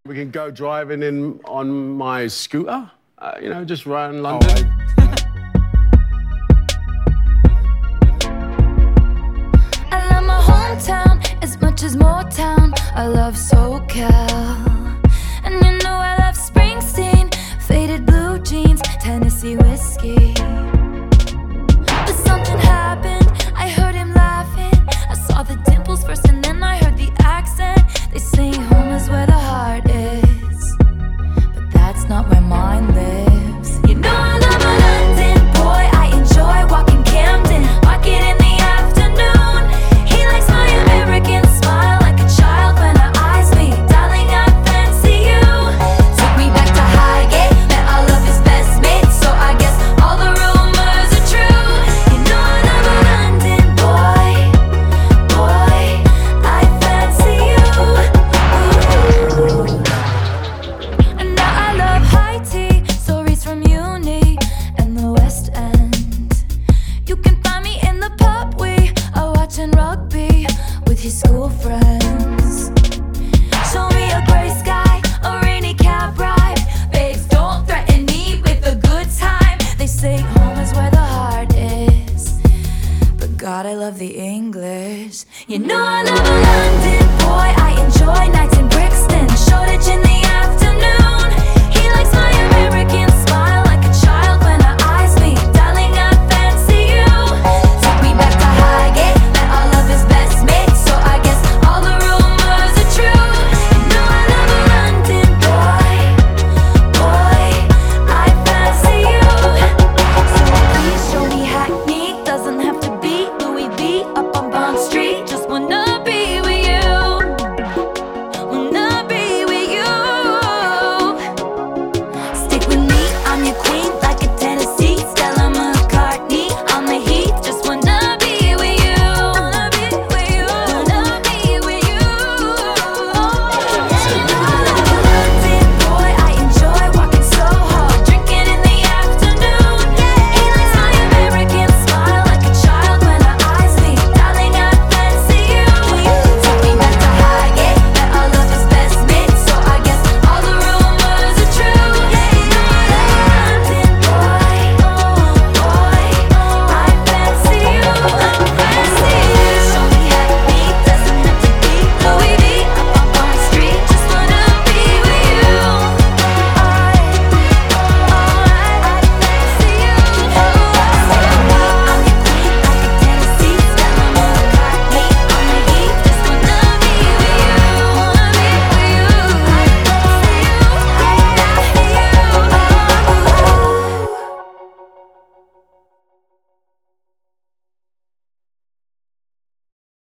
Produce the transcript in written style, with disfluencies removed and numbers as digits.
We can go driving in on my scooter, just around London. I love my hometown as much as Motown. I love SoCal. And you know I love Springsteen, faded blue jeans, Tennessee whiskey. But something happened, I heard him laughing. I saw the dimples first and then I heard the accent. They say home is where the heart is, but that's not where mine lives. You know I love a London boy, I enjoy walking Camden Market in the afternoon. He likes my American smile like a child when I eyes me. Darling, I fancy you. Took me back to Highgate, met all of his best mates, so I guess all the rumors are true. You know I love a London boy, I fancy you. Ooh. And now I love high tea, stories from uni and the West End. You can find me in the pub, we are watching rugby with his school friends. Show me a grey sky, a rainy cab ride. Babes, don't threaten me with a good time. They say home is where the heart is, but God, I love the English. You know I love